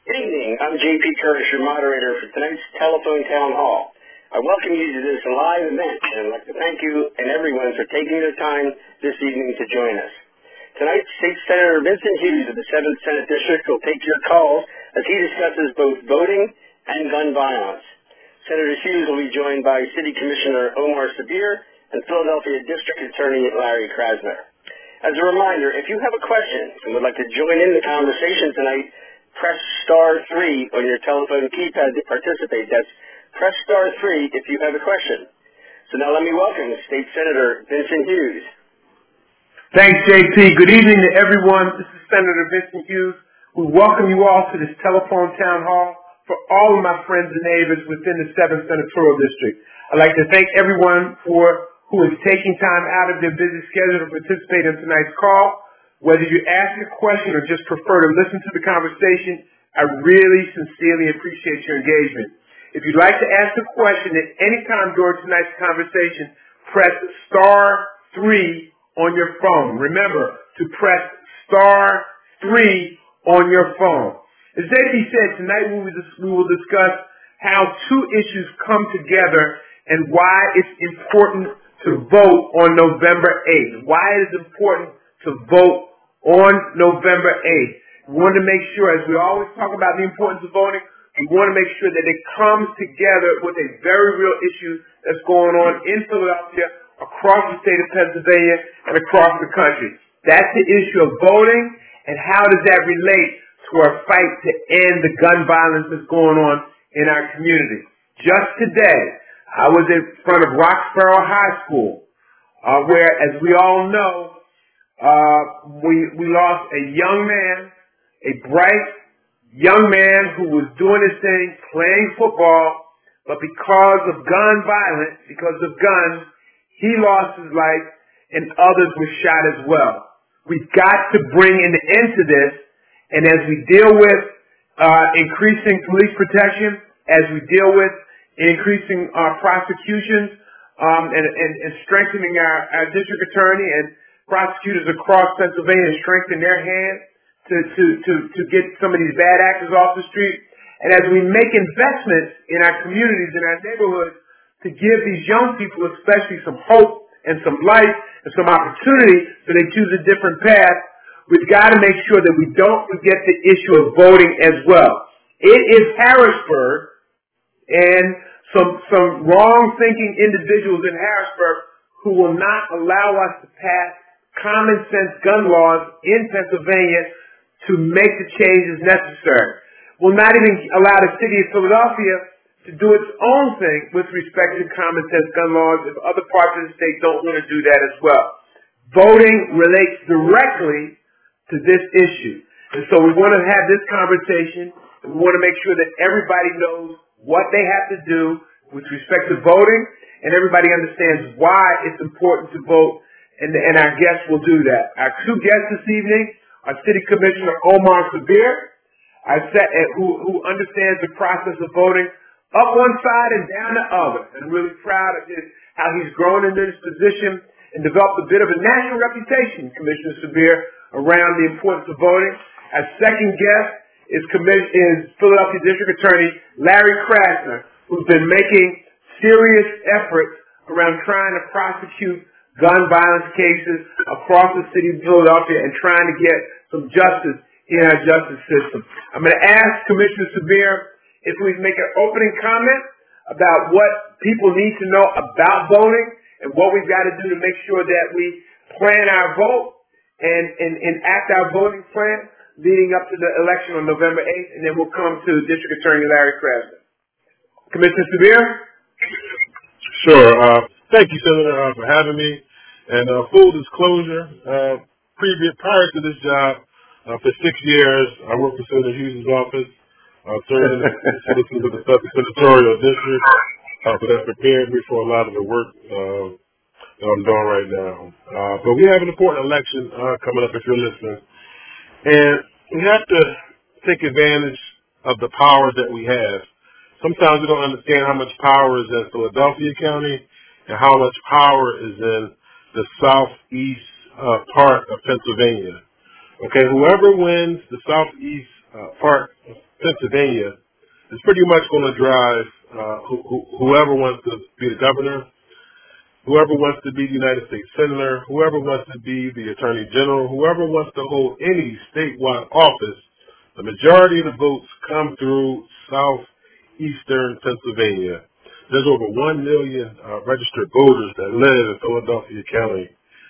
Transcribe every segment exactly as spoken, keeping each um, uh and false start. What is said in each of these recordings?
Good evening. I'm J P Curtis, your moderator for tonight's Telephone Town Hall. I welcome you to this live event, and I'd like to thank you and everyone for taking their time this evening to join us. Tonight, State Senator Vincent Hughes of the seventh Senate District will take your calls as he discusses both voting and gun violence. Senator Hughes will be joined by City Commissioner Omar Sabir and Philadelphia District Attorney Larry Krasner. As a reminder, if you have a question and would like to join in the conversation tonight, press star three on your telephone keypad to participate. That's press star three if you have a question. So now let me welcome State Senator Vincent Hughes. Thanks, J P. Good evening to everyone. This is Senator Vincent Hughes. We welcome you all to this telephone town hall for all of my friends and neighbors within the seventh Senatorial District. I'd like to thank everyone for who is taking time out of their busy schedule to participate in tonight's call. Whether you ask a question or just prefer to listen to the conversation, I really sincerely appreciate your engagement. If you'd like to ask a question at any time during tonight's conversation, press star three on your phone. Remember to press star three on your phone. As J P said, tonight we will, we will discuss how two issues come together and why it's important to vote on November eighth. Why it is important to vote on November eighth. We want to make sure, as we always talk about the importance of voting, we want to make sure that it comes together with a very real issue that's going on in Philadelphia, across the state of Pennsylvania, and across the country. That's the issue of voting, and how does that relate to our fight to end the gun violence that's going on in our community. Just today, I was in front of Roxborough High School, uh, where, as we all know, Uh, we, we lost a young man, a bright young man who was doing his thing, playing football, but because of gun violence, because of guns, he lost his life and others were shot as well. We've got to bring an end to this, and as we deal with uh, increasing police protection, as we deal with increasing our prosecutions um, and, and, and strengthening our, our district attorney and prosecutors across Pennsylvania strengthen their hands to, to, to, to get some of these bad actors off the street. And as we make investments in our communities, in our neighborhoods, to give these young people especially some hope and some light and some opportunity so they choose a different path, we've got to make sure that we don't forget the issue of voting as well. It is Harrisburg and some, some wrong-thinking individuals in Harrisburg who will not allow us to pass common sense gun laws in Pennsylvania to make the changes necessary. Will not even allow the city of Philadelphia to do its own thing with respect to common sense gun laws if other parts of the state don't want to do that as well. Voting relates directly to this issue. And so we want to have this conversation, and we want to make sure that everybody knows what they have to do with respect to voting, and everybody understands why it's important to vote. And, and our guests will do that. Our two guests this evening are City Commissioner Omar Sabir, I said, who, who understands the process of voting up one side and down the other. And I'm really proud of his, how he's grown into this position and developed a bit of a national reputation, Commissioner Sabir, around the importance of voting. Our second guest is, is Philadelphia District Attorney Larry Krasner, who's been making serious efforts around trying to prosecute gun violence cases across the city of Philadelphia and trying to get some justice in our justice system. I'm going to ask Commissioner Sabir if we make an opening comment about what people need to know about voting and what we've got to do to make sure that we plan our vote and, and, and act our voting plan leading up to the election on November eighth, and then we'll come to District Attorney Larry Krasner. Commissioner Sabir? Sure. Uh, thank you, Senator, uh, for having me. And uh, full disclosure, uh, previous, prior to this job, uh, for six years, I worked for Senator Hughes' office, uh, serving as citizens of the Senatorial District. Uh, so that prepared me for a lot of the work uh, that I'm doing right now. Uh, but we have an important election uh, coming up if you're listening. And we have to take advantage of the power that we have. Sometimes we don't understand how much power is in Philadelphia County and how much power is in the southeast uh, part of Pennsylvania. Okay, whoever wins the southeast uh, part of Pennsylvania is pretty much going to drive uh, wh- wh- whoever wants to be the governor, whoever wants to be the United States Senator, whoever wants to be the Attorney General, whoever wants to hold any statewide office. The majority of the votes come through southeastern Pennsylvania. There's over one million uh, registered voters that live in Philadelphia County.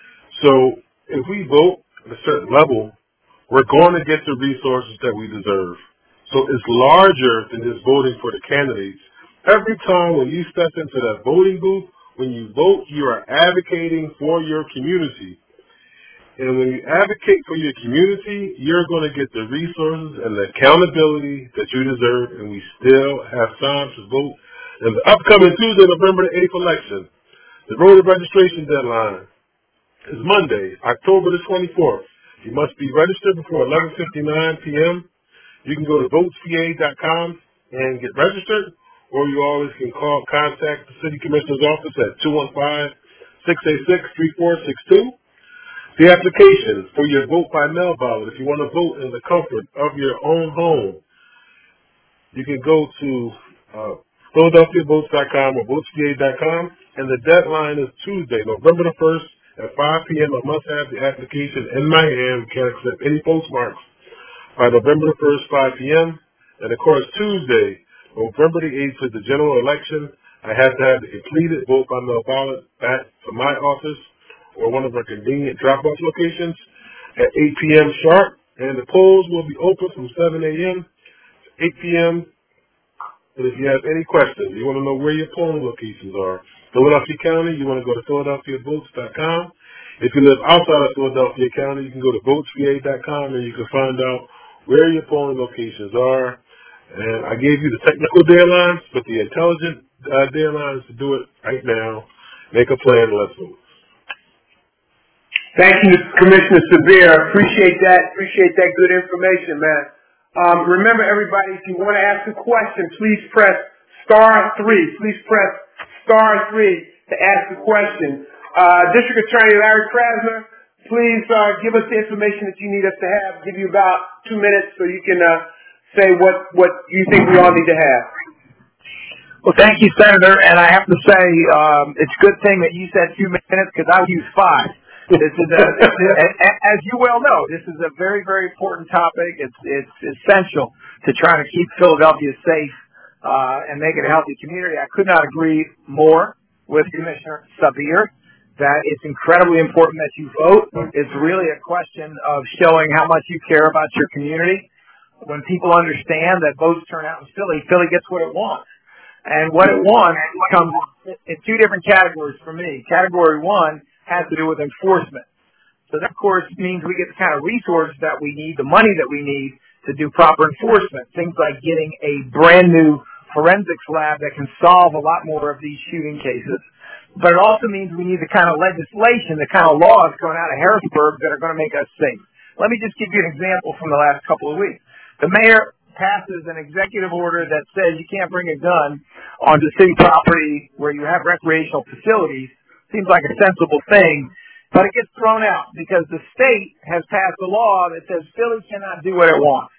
So if we vote at a certain level, we're going to get the resources that we deserve. So it's larger than just voting for the candidates. Every time when you step into that voting booth, when you vote, you are advocating for your community. And when you advocate for your community, you're going to get the resources and the accountability that you deserve, and we still have time to vote in the upcoming Tuesday, November the eighth election. The voter registration deadline is Monday, October the twenty-fourth. You must be registered before eleven fifty-nine p.m. You can go to vote c a dot com and get registered, or you always can call, contact the City Commissioner's office at two one five, six eight six, three four six two. The application for your vote by mail ballot, if you want to vote in the comfort of your own home, you can go to uh, Philadelphia Votes dot com or vote c a dot com, and the deadline is Tuesday, November the first at five p.m. I must have the application in my hand. We can't accept any postmarks by November the first, five p.m. And of course, Tuesday, November the eighth, is the general election. I have to have the completed vote by mail ballot back to my office or one of our convenient drop-off locations at eight p.m. sharp, and the polls will be open from seven a.m. to eight p.m. And if you have any questions, you want to know where your polling locations are, Philadelphia County, you want to go to Philadelphia Votes dot com. If you live outside of Philadelphia County, you can go to vote c a dot com, and you can find out where your polling locations are. And I gave you the technical deadlines, but the intelligent uh, deadline is to do it right now. Make a plan, let's vote. Thank you, Commissioner Severe. Appreciate that. Appreciate that good information, man. Um, remember, everybody, if you want to ask a question, please press star three. Please press star three to ask a question. Uh, District Attorney Larry Krasner, please uh, give us the information that you need us to have. Give you about two minutes so you can uh, say what, what you think we all need to have. Well, thank you, Senator. And I have to say, um, it's a good thing that you said two minutes because I would use five. This is, a, as you well know, this is a very, very important topic. It's it's essential to try to keep Philadelphia safe uh, and make it a healthy community. I could not agree more with Commissioner Severe that it's incredibly important that you vote. It's really a question of showing how much you care about your community. When people understand that votes turn out in Philly, Philly gets what it wants. And what it wants comes in two different categories for me. Category one has to do with enforcement. So that, of course, means we get the kind of resources that we need, the money that we need to do proper enforcement. Things like getting a brand new forensics lab that can solve a lot more of these shooting cases. But it also means we need the kind of legislation, the kind of laws going out of Harrisburg that are going to make us safe. Let me just give you an example from the last couple of weeks. The mayor passes an executive order that says you can't bring a gun onto city property where you have recreational facilities. Seems like a sensible thing, but it gets thrown out because the state has passed a law that says Philly cannot do what it wants.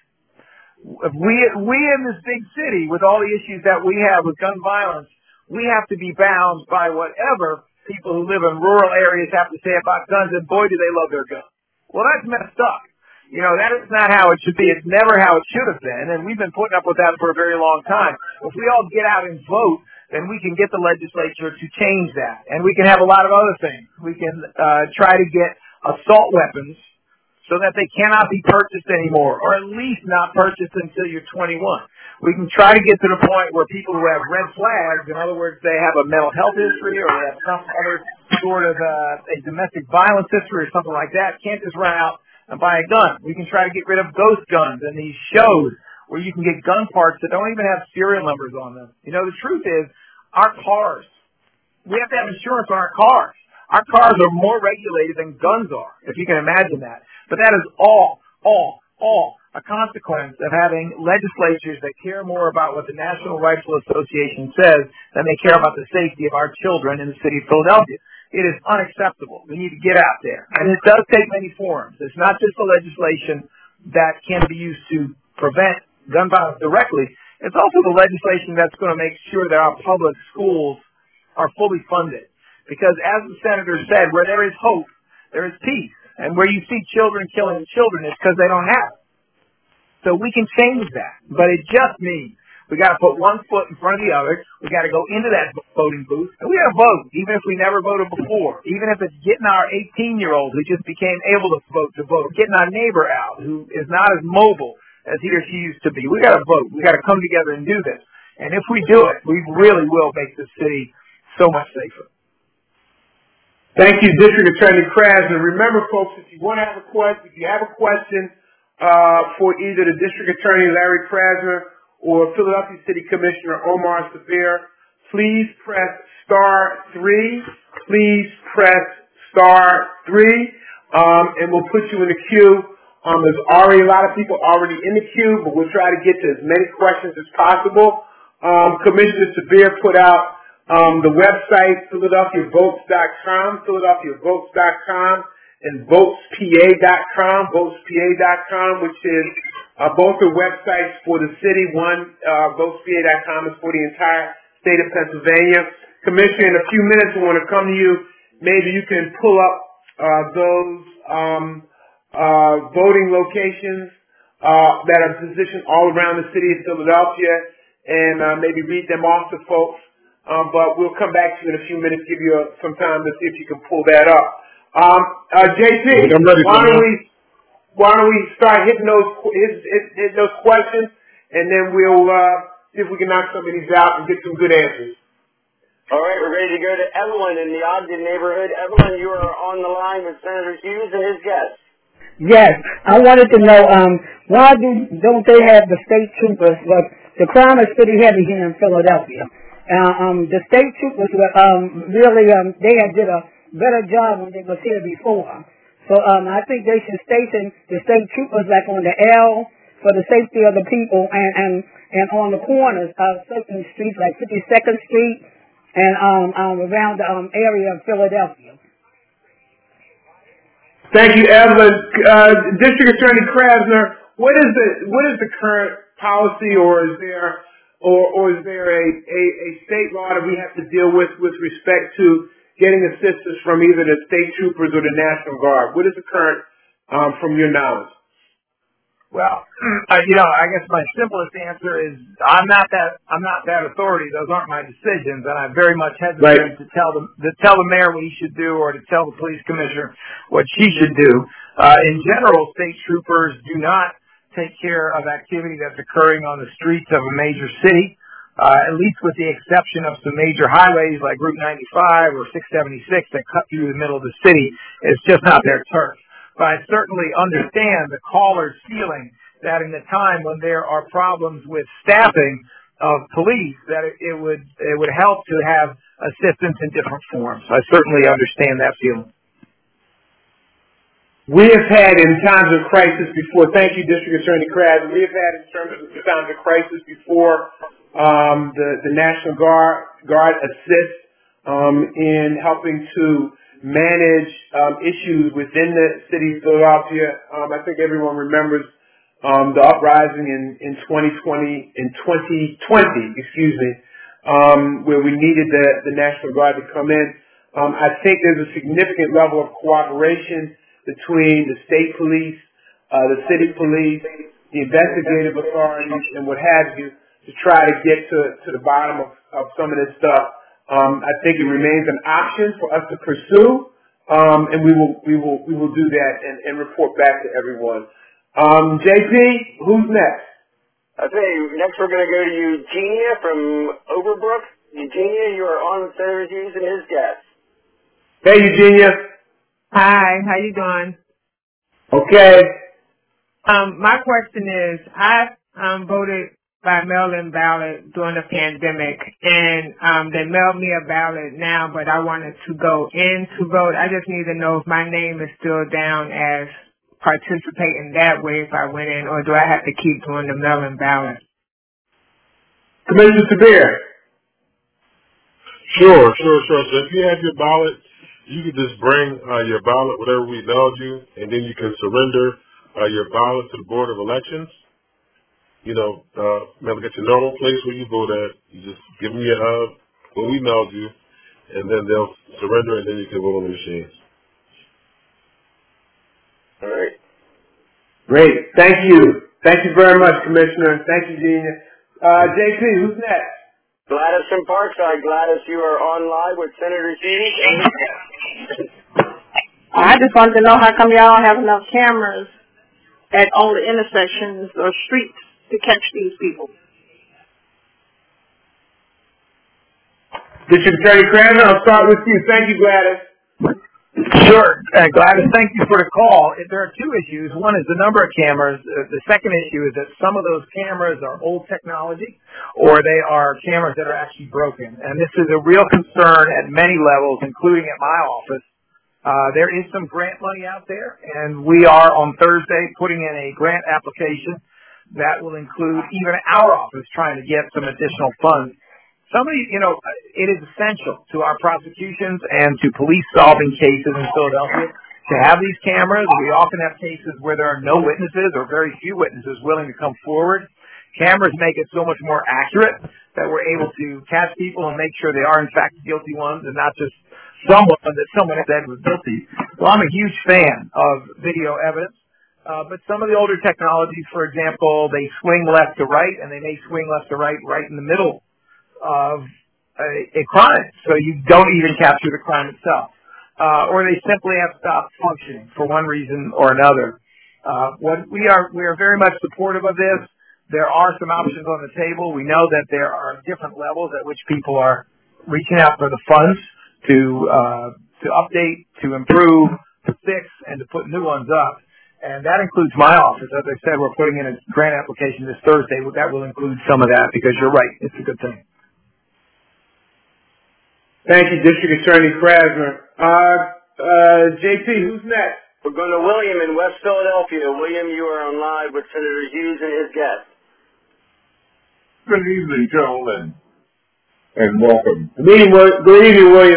If we, we in this big city, with all the issues that we have with gun violence, we have to be bound by whatever people who live in rural areas have to say about guns, and boy, do they love their guns. Well, that's messed up. You know, that is not how it should be. It's never how it should have been, and we've been putting up with that for a very long time. If we all get out and vote, then we can get the legislature to change that. And we can have a lot of other things. We can uh, try to get assault weapons so that they cannot be purchased anymore, or at least not purchased until you're twenty-one. We can try to get to the point where people who have red flags, in other words, they have a mental health history or they have some other sort of uh, a domestic violence history or something like that, can't just run out and buy a gun. We can try to get rid of ghost guns and these shows where you can get gun parts that don't even have serial numbers on them. You know, the truth is, our cars, we have to have insurance on our cars. Our cars are more regulated than guns are, if you can imagine that. But that is all, all, all a consequence of having legislatures that care more about what the National Rifle Association says than they care about the safety of our children in the city of Philadelphia. It is unacceptable. We need to get out there. And it does take many forms. It's not just the legislation that can be used to prevent gun violence directly, it's also the legislation that's going to make sure that our public schools are fully funded. Because as the senator said, where there is hope, there is peace. And where you see children killing children, it's because they don't have it. So we can change that. But it just means we got to put one foot in front of the other. We got to go into that voting booth, and we got to vote, even if we never voted before. Even if it's getting our eighteen-year-old who just became able to vote to vote, getting our neighbor out who is not as mobile as he or she used to be. We got to vote. We got to come together and do this. And if we do it, we really will make this city so much safer. Thank you, District Attorney Krasner. Remember, folks, if you want to have a question, if you have a question uh, for either the District Attorney Larry Krasner or Philadelphia City Commissioner Omar Sabir, please press star three. Please press star three, um, and we'll put you in the queue. Um, there's already a lot of people already in the queue, but we'll try to get to as many questions as possible. Um, Commissioner Sabir put out Um, the website, Philadelphia Votes dot com, Philadelphia Votes dot com, and Votes P A dot com, Votes P A dot com, which is uh, both the websites for the city. One, uh, Votes P A dot com is for the entire state of Pennsylvania. Commissioner, in a few minutes, we want to come to you. Maybe you can pull up uh, those um, uh, voting locations uh, that are positioned all around the city of Philadelphia, and uh, maybe read them off to folks. Um, but we'll come back to you in a few minutes, give you a, some time to see if you can pull that up. Um, uh, J P, why don't we why don't we start hitting those hit, hit, hit those questions, and then we'll uh, see if we can knock some of these out and get some good answers. All right, we're ready to go to Evelyn in the Ogden neighborhood. Evelyn, you are on the line with Senator Hughes and his guests. Yes, I wanted to know um, why do don't they have the state troopers? But the crime is pretty heavy here in Philadelphia. Uh, um, the state troopers were um, really, um, they had did a better job when they was here before. So um, I think they should station the state troopers like on the L for the safety of the people, and, and, and on the corners of certain streets like fifty-second Street and um, um, around the um, area of Philadelphia. Thank you, Evelyn. Uh, District Attorney Krasner, what is the what is the current policy, or is there Or, or is there a, a, a state law that we have to deal with with respect to getting assistance from either the state troopers or the National Guard? What is the current, um, from your knowledge? Well, uh, you know, I guess my simplest answer is I'm not that I'm not that authority. Those aren't my decisions, and I very much hesitate right. to tell the to tell the mayor what he should do or to tell the police commissioner what she should do. Uh, in general, state troopers do not take care of activity that's occurring on the streets of a major city, uh, at least with the exception of some major highways like Route ninety-five or six seventy-six that cut through the middle of the city. It's just not their turf. But I certainly understand the caller's feeling that in the time when there are problems with staffing of police, that it, it would it would help to have assistance in different forms. I certainly understand that feeling. We have had in times of crisis before, thank you, District Attorney Krasner, we have had in terms of times of crisis before um, the, the National Guard, Guard assist um, in helping to manage um, issues within the city of Philadelphia. Um, I think everyone remembers um, the uprising in, in twenty twenty, in twenty twenty, excuse me, um, where we needed the, the National Guard to come in. Um, I think there's a significant level of cooperation between the state police, uh, the city police, the investigative authorities, and what have you, to try to get to, to the bottom of, of some of this stuff. Um, I think it remains an option for us to pursue, um, and we will we will we will do that and, and report back to everyone. Um, J P, who's next? I'll tell you, next we're going to go to Eugenia from Overbrook. Eugenia, you are on with Senator Hughes and his guests. Hey, Eugenia. Hi, how you doing? Okay. Um, my question is, I um, voted by mail-in ballot during the pandemic, and um, they mailed me a ballot now, but I wanted to go in to vote. I just need to know if my name is still down as participating that way if I went in, or do I have to keep doing the mail-in ballot? Commissioner Sabir. Sure, sure, sure. So if you have your ballot, you can just bring uh, your ballot, whatever we mailed you, and then you can surrender uh, your ballot to the Board of Elections. you know, uh, mail it at your normal place where you vote at. You just give them your, uh, what we mailed you, and then they'll surrender, and then you can vote on the machines. All right. Great. Thank you. Thank you very much, Commissioner. Thank you, Gina. Uh, J P, who's next? Gladys from Parkside. Gladys, you are on live with Senator Hughes. I just wanted to know how come y'all don't have enough cameras at all the intersections or streets to catch these people. District Attorney Cranmer, I'll start with you. Thank you, Gladys. Sure. Uh, Gladys, thank you for the call. There are two issues. One is the number of cameras. Uh, the second issue is that some of those cameras are old technology or they are cameras that are actually broken. And this is a real concern at many levels, including at my office. Uh, there is some grant money out there, and we are on Thursday putting in a grant application that will include even our office trying to get some additional funds. Somebody, you know, it is essential to our prosecutions and to police solving cases in Philadelphia to have these cameras. We often have cases where there are no witnesses or very few witnesses willing to come forward. Cameras make it so much more accurate that we're able to catch people and make sure they are in fact guilty ones and not just someone that someone said was guilty. Well, I'm a huge fan of video evidence. Uh, but some of the older technologies, for example, they swing left to right, and they may swing left to right right in the middle of a, a crime, so you don't even capture the crime itself. Uh, or they simply have stopped functioning for one reason or another. Uh, what we are, we are very much supportive of this. There are some options on the table. We know that there are different levels at which people are reaching out for the funds to uh, to update, to improve, to fix, and to put new ones up. And that includes my office. As I said, we're putting in a grant application this Thursday. That will include some of that because you're right. It's a good thing. Thank you, District Attorney Krasner. Uh, uh, J P, who's next? We're going to William in West Philadelphia. William, you are on live with Senator Hughes and his guest. Good evening, gentlemen, and welcome. Good evening, William. Good evening, William.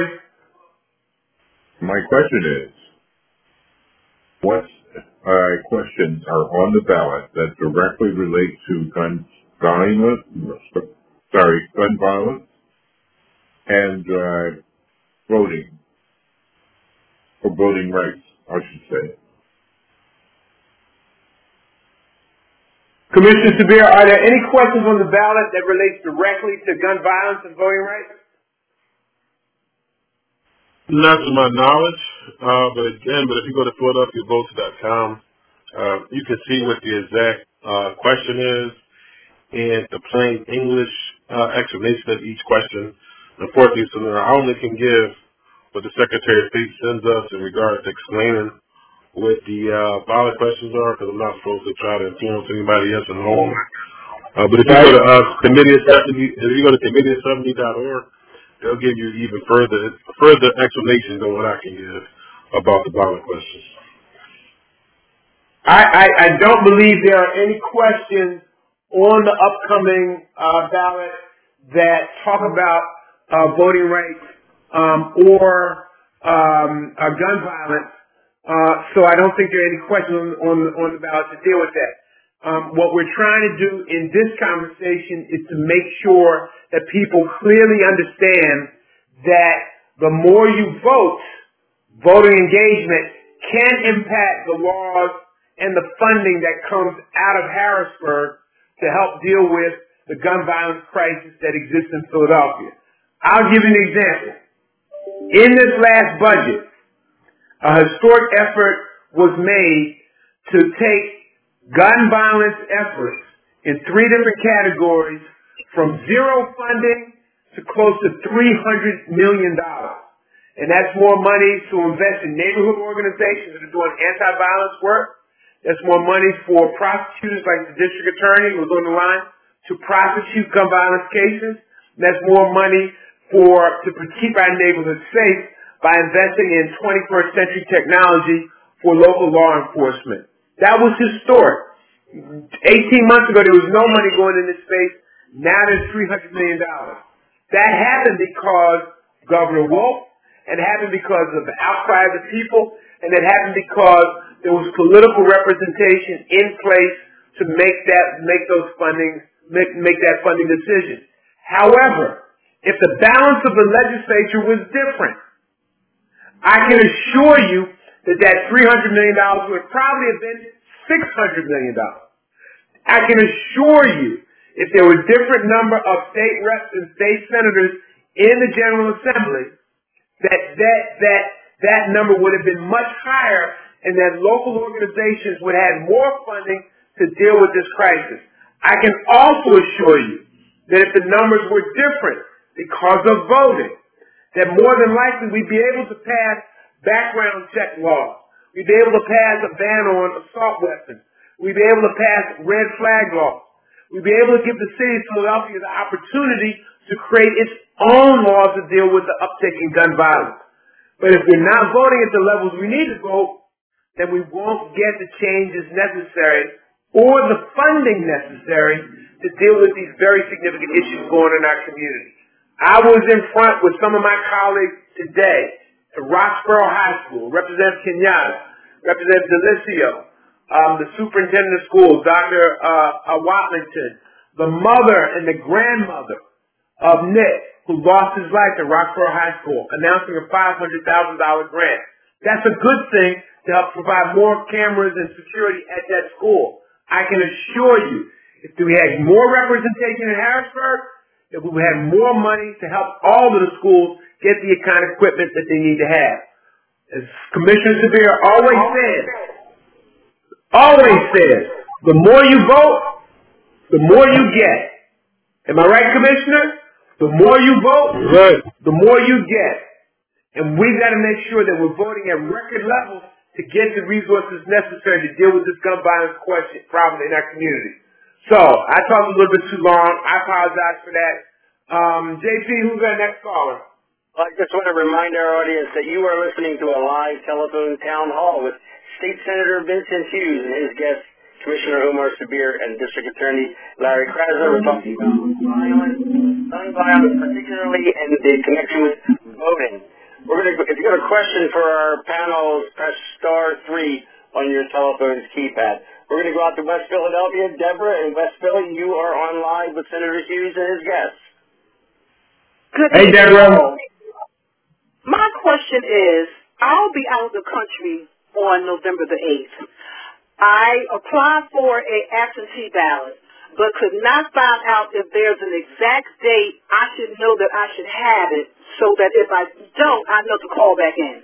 My question is, what uh, questions are on the ballot that directly relate to gun violence, sorry, gun violence and uh, voting, or voting rights, I should say? Commissioner Severe, are there any questions on the ballot that relates directly to gun violence and voting rights? Not to my knowledge, uh, but again, but if you go to Philadelphia Votes dot com, uh, you can see what the exact uh, question is and the plain English uh, explanation of each question. Unfortunately, so I only can give what the Secretary of State sends us in regards to explaining what the uh, ballot questions are, because I'm not supposed to try to influence anybody else at home. Uh, but if you go to uh, committee of seventy, if you go to committee of seventy dot org, they'll give you even further further explanation than what I can give about the ballot questions. I, I, I don't believe there are any questions on the upcoming uh, ballot that talk about uh, voting rights um, or um, uh, gun violence. Uh, so I don't think there are any questions on, on, on the ballot to deal with that. Um, what we're trying to do in this conversation is to make sure that people clearly understand that the more you vote, voter engagement can impact the laws and the funding that comes out of Harrisburg to help deal with the gun violence crisis that exists in Philadelphia. I'll give you an example. In this last budget, a historic effort was made to take gun violence efforts in three different categories from zero funding to close to three hundred million dollars. And that's more money to invest in neighborhood organizations that are doing anti-violence work. That's more money for prosecutors like the district attorney who's on the line to prosecute gun violence cases. That's more money for to keep our neighborhoods safe by investing in twenty-first century technology for local law enforcement. That was historic. eighteen months ago, there was no money going in this space. Now there's three hundred million dollars. That happened because Governor Wolf, and it happened because of the outcry of the people, and it happened because there was political representation in place to make that make those funding make, make that funding decision. However, if the balance of the legislature was different, I can assure you that that three hundred million dollars would probably have been six hundred million dollars. I can assure you, if there were different number of state reps and state senators in the General Assembly, that that that that number would have been much higher, and that local organizations would have more funding to deal with this crisis. I can also assure you that if the numbers were different because of voting, that more than likely we'd be able to pass background check laws. We'd be able to pass a ban on assault weapons. We'd be able to pass red flag laws. We'd be able to give the city of Philadelphia the opportunity to create its own laws to deal with the uptick in gun violence. But if we're not voting at the levels we need to vote, then we won't get the changes necessary or the funding necessary to deal with these very significant issues going on in our community. I was in front with some of my colleagues today at Roxborough High School, Representative Kenyatta, Representative Delicio, um, the superintendent of schools, Doctor Uh, uh, Watlington, the mother and the grandmother of Nick, who lost his life at Roxborough High School, announcing a five hundred thousand dollars grant. That's a good thing to help provide more cameras and security at that school. I can assure you, if we had more representation in Harrisburg, that we would have more money to help all of the schools get the kind of equipment that they need to have. As Commissioner Severe always says, always says, the more you vote, the more you get. Am I right, Commissioner? The more you vote, right, the more you get. And we've got to make sure that we're voting at record levels to get the resources necessary to deal with this gun violence question problem in our community. So, I talked a little bit too long. I apologize for that. Um, J P, who's our next caller? Well, I just want to remind our audience that you are listening to a live telephone town hall with State Senator Vincent Hughes and his guests, Commissioner Omar Sabir and District Attorney Larry Krasner. We're talking about violence, gun violence, particularly in the connection with voting. We're going to, if you've got a question for our panel, press star three on your telephone's keypad. We're going to go out to West Philadelphia. Deborah in West Philly, you are on live with Senator Hughes and his guests. Good Hey, evening. Deborah. My question is, I'll be out of the country on November the eighth. I applied for a absentee ballot, but could not find out if there's an exact date I should know that I should have it, so that if I don't, I know to call back in.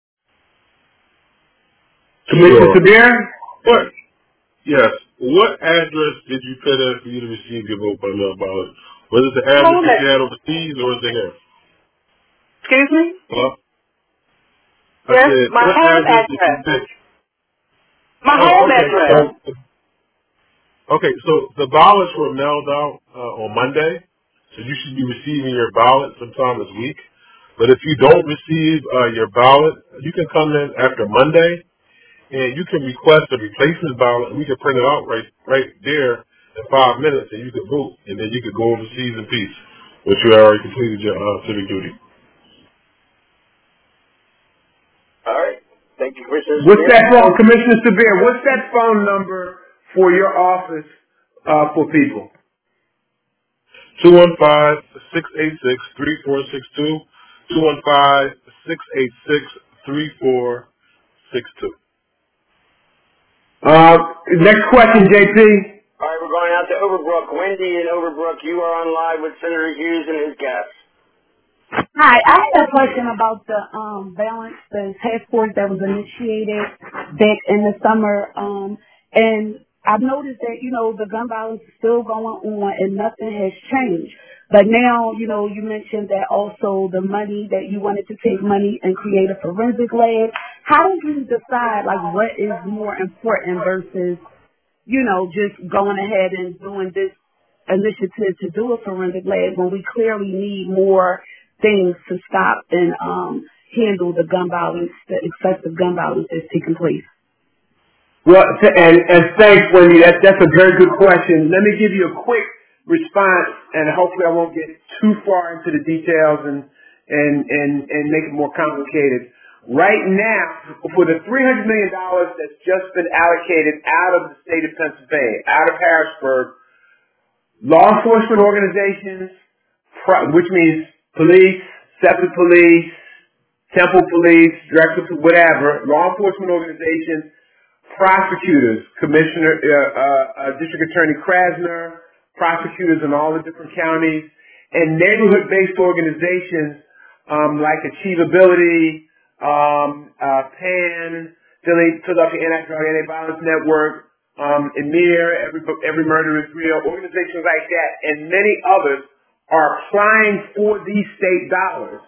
Commissioner Sure. Sabir? What? Yes. What address did you put in for you to receive your vote by mail ballot? Was it the address Home that ad- you had overseas, or was it here? Excuse me? Hello? I Yes, said, my what home address did you address. pick? My Oh, home okay. address. So, okay, so the ballots were mailed out uh, on Monday, so you should be receiving your ballot sometime this week. But if you don't receive uh, your ballot, you can come in after Monday, and you can request a replacement ballot, and we can print it out right right there in five minutes, and you can vote, and then you can go overseas in peace, which you already completed your uh, civic duty. All right. Thank you, Commissioner What's Sabir. that phone, Commissioner Sabir, what's that phone number for your office uh, for people? two one five, six eight six, three four six two, two one five, six eight six, three four six two. Uh, next question, J P. All right, we're going out to Overbrook. Wendy in Overbrook, you are on live with Senator Hughes and his guests. Hi, I had a question about the um balance, the task force that was initiated back in the summer. Um, and I've noticed that, you know, the gun violence is still going on and nothing has changed. But now, you know, you mentioned that also the money that you wanted to take money and create a forensic lab. How did you decide, like, what is more important versus, you know, just going ahead and doing this initiative to do a forensic lab when we clearly need more things to stop and um, handle the gun violence, the excessive gun violence that's taking place? Well, th- and, and thanks, Wendy. That, that's a very good question. Let me give you a quick response, and hopefully I won't get too far into the details and and and, and make it more complicated. right now, for the three hundred million dollars that's just been allocated out of the state of Pennsylvania, out of Harrisburg, law enforcement organizations, which means police, separate police, Temple Police, Drexel, whatever, law enforcement organizations, prosecutors, Commissioner, uh, uh, uh, District Attorney Krasner, prosecutors in all the different counties, and neighborhood-based organizations um, like Achievability, um, uh, PAN, Philadelphia Anti-Drug Anti-Violence Network, um, EMIR, Every, Every Murder is Real, organizations like that, and many others are applying for these state dollars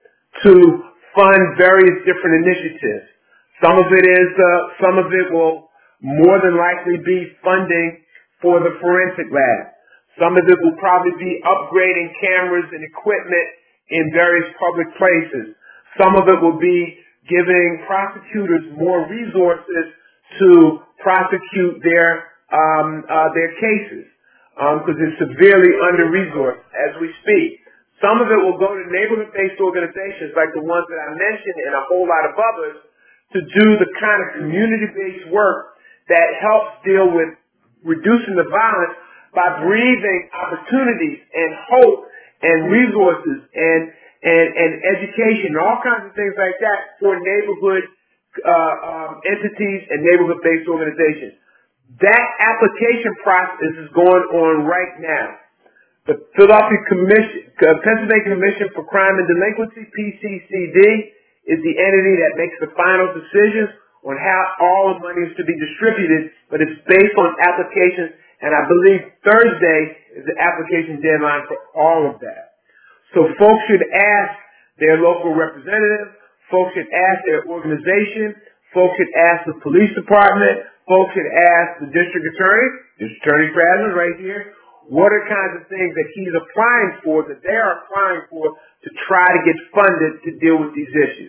to fund various different initiatives. Some of it is, uh, some of it will more than likely be funding for the forensic lab. Some of it will probably be upgrading cameras and equipment in various public places. Some of it will be giving prosecutors more resources to prosecute their um, uh, their cases because um, it's severely under-resourced as we speak. Some of it will go to neighborhood-based organizations like the ones that I mentioned and a whole lot of others to do the kind of community-based work that helps deal with reducing the violence by breathing opportunities and hope and resources and, and, and education and all kinds of things like that for neighborhood uh, um, entities and neighborhood-based organizations. That application process is going on right now. The Philadelphia Commission, uh, Pennsylvania Commission for Crime and Delinquency, P C C D, is the entity that makes the final decisions on how all the money is to be distributed, but it's based on applications, and I believe Thursday is the application deadline for all of that. So folks should ask their local representative, folks should ask their organization, folks should ask the police department, folks should ask the district attorney, District Attorney Krasner right here, what are kinds of things that he's applying for, that they are applying for to try to get funded to deal with these issues.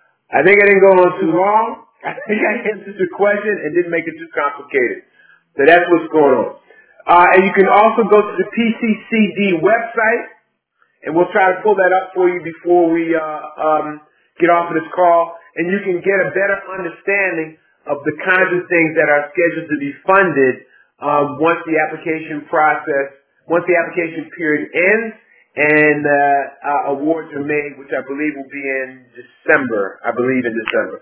I think I didn't go on too long. I think I answered the question and didn't make it too complicated. So that's what's going on. Uh, and you can also go to the P C C D website, and we'll try to pull that up for you before we uh, um, get off of this call, and you can get a better understanding of the kinds of things that are scheduled to be funded um, once the application process, once the application period ends, and uh, uh, awards are made, which I believe will be in December. I believe in December.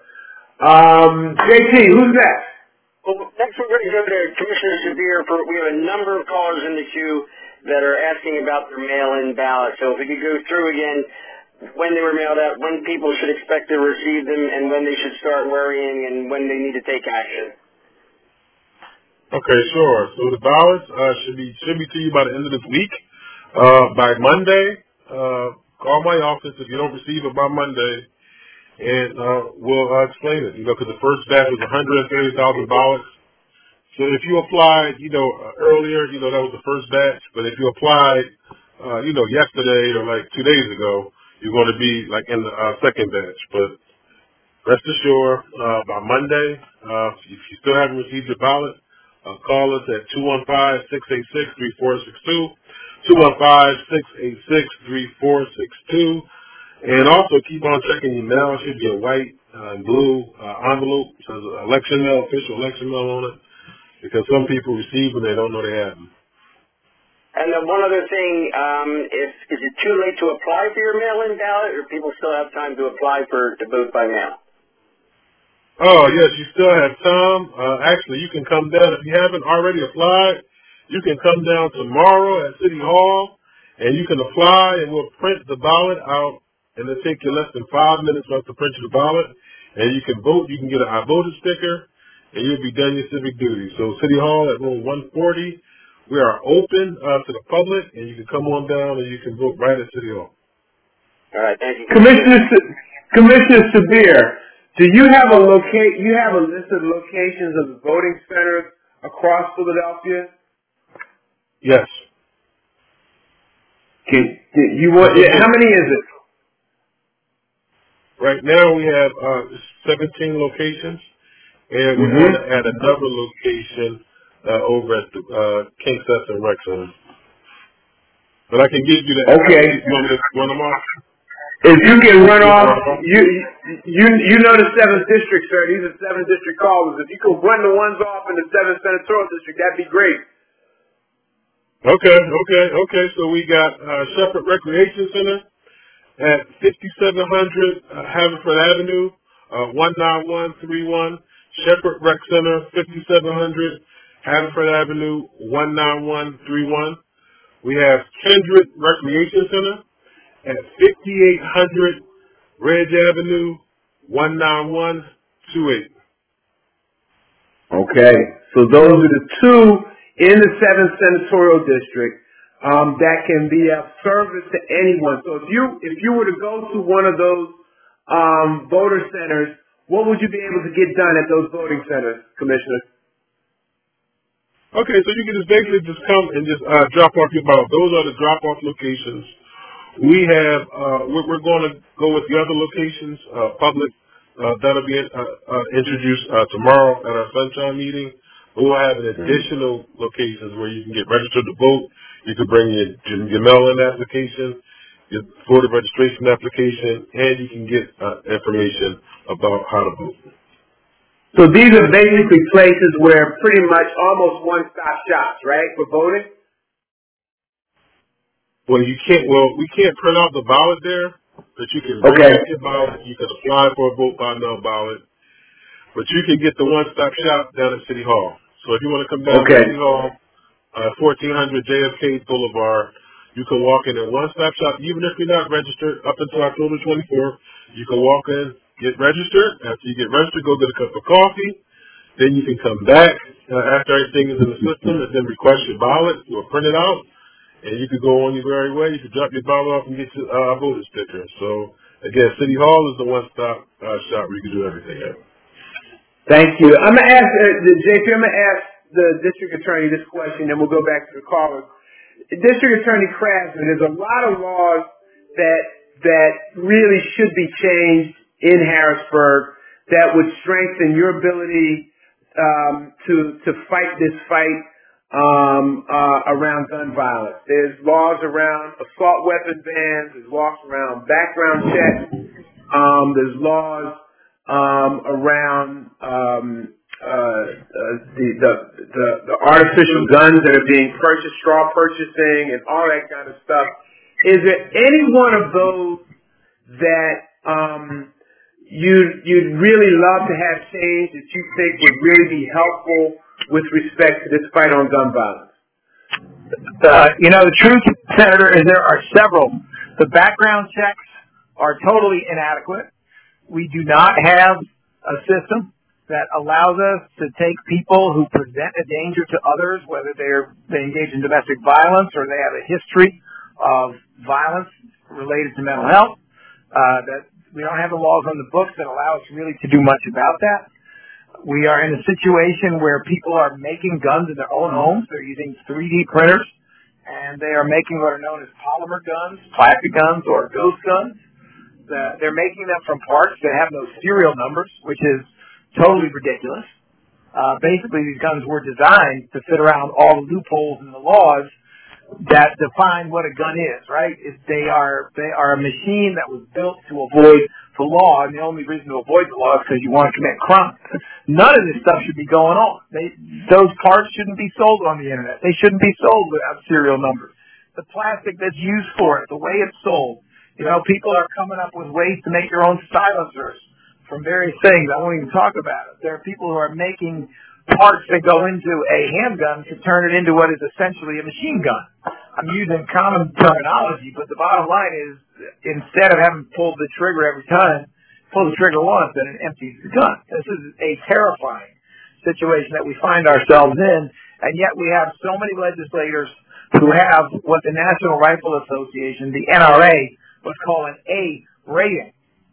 Um, J T, who's next? Well, next we're going to go to Commissioner Sabir. For, we have a number of callers in the queue that are asking about their mail-in ballot. So if we could go through again when they were mailed out, when people should expect to receive them, and when they should start worrying, and when they need to take action. Okay, sure. So the ballots uh, should be should be to you by the end of this week. Uh, by Monday, uh, call my office if you don't receive it by Monday, and uh, we'll uh, explain it. You know, because the first batch was one hundred thirty thousand ballots. So if you applied, you know, uh, earlier, you know, that was the first batch. But if you applied, uh, you know, yesterday or like two days ago, you're going to be like in the uh, second batch. But rest assured, uh, by Monday, uh, if you still haven't received your ballot, Uh, call us at two one five, six eight six, three four six two, two one five, six eight six, three four six two, and also keep on checking your mail. It should be a white uh, and blue uh, envelope. It says election mail, official election mail on it, because some people receive them, they don't know they have them. And uh, one other thing, um, if, is it too late to apply for your mail-in ballot, or people still have time to apply for to vote by mail? Oh, yes, you still have time. Uh, actually, you can come down. If you haven't already applied, you can come down tomorrow at City Hall, and you can apply, and we'll print the ballot out, and it'll take you less than five minutes for us to print you the ballot, and you can vote. You can get an I voted sticker, and you'll be done your civic duty. So City Hall at room one forty, we are open uh, to the public, and you can come on down, and you can vote right at City Hall. All right, thank you. Commissioner, Commissioner Sabir, do you have a locate? You have a list of locations of the voting centers across Philadelphia? Yes. Can you want? Yeah, how many is it? Right now we have uh, seventeen locations, and we're Mm-hmm. going to add another location uh, over at the uh, King Sesson Rec Center. But I can give you that. Okay. You want me to run them off? If you can run off, you you you know the seventh district, sir. These are seventh district callers. If you could run the ones off in the seventh senatorial district, that'd be great. Okay, okay, okay. So we got uh, Shepherd Recreation Center at fifty-seven hundred uh, Haverford Avenue, uh, one nine one three one. Shepherd Rec Center, fifty-seven hundred Haverford Avenue, one nine one three one. We have Kendrick Recreation Center at fifty-eight hundred Ridge Avenue, one nine one two eight. Okay, so those are the two in the seventh senatorial district um, that can be of service to anyone. So if you if you were to go to one of those um, voter centers, what would you be able to get done at those voting centers, Commissioner? Okay, so you can just basically just come and just uh, drop off your ballot. Those are the drop-off locations. We have, uh, we're, we're going to go with the other locations, uh, public, uh, that'll be uh, uh, introduced uh, tomorrow at our sunshine meeting. We'll have an additional locations where you can get registered to vote. You can bring your, your mail-in application, your voter registration application, and you can get uh, information about how to vote. So these are basically places where pretty much almost one-stop shops, right, for voting? Well, you can't. Well, we can't print out the ballot there, but you can okay. bring your ballot. You can apply for a vote by mail ballot, but you can get the one-stop shop down at City Hall. So if you want to come down okay. to City Hall, uh, fourteen hundred J F K Boulevard, you can walk in at one-stop shop. Even if you're not registered up until October twenty-fourth, you can walk in, get registered. After you get registered, go get a cup of coffee. Then you can come back uh, after everything is in the system, and then request your ballot or print it out. And you could go on your merry way. You could drop your ballot off and get your uh, voter sticker. So, again, City Hall is the one-stop uh, shop where you can do everything at. Thank you. I'm going to ask, uh, J P, I'm going to ask the district attorney this question, and we'll go back to the callers. District Attorney Craftsman, there's a lot of laws that that really should be changed in Harrisburg that would strengthen your ability um, to to fight this fight Um, uh, around gun violence. There's laws around assault weapon bans. There's laws around background checks. Um, there's laws um, around um, uh, uh, the, the the the artificial guns that are being purchased, straw purchasing, and all that kind of stuff. Is there any one of those that um, you you'd really love to have changed that you think would really be helpful with respect to this fight on gun violence? Uh, you know, the truth, Senator, is there are several. The background checks are totally inadequate. We do not have a system that allows us to take people who present a danger to others, whether they're, they engage in domestic violence or they have a history of violence related to mental health. Uh, that we don't have the laws on the books that allow us really to do much about that. We are in a situation where people are making guns in their own homes. They're using three D printers, and they are making what are known as polymer guns, plastic guns, or ghost guns. The, they're making them from parts that have no serial numbers, which is totally ridiculous. Uh, basically, these guns were designed to fit around all the loopholes in the laws that define what a gun is, right? If they are they are a machine that was built to avoid the law, and the only reason to avoid the law is because you want to commit crime. None of this stuff should be going on. They, those parts shouldn't be sold on the internet. They shouldn't be sold without serial numbers. The plastic that's used for it, the way it's sold, you know, people are coming up with ways to make your own silencers from various things. I won't even talk about it. There are people who are making parts that go into a handgun to turn it into what is essentially a machine gun. I'm using common terminology, but the bottom line is, instead of having pulled the trigger every time, pull the trigger once and it empties the gun. This is a terrifying situation that we find ourselves in, and yet we have so many legislators who have what the National Rifle Association, the N R A, would call an A rating.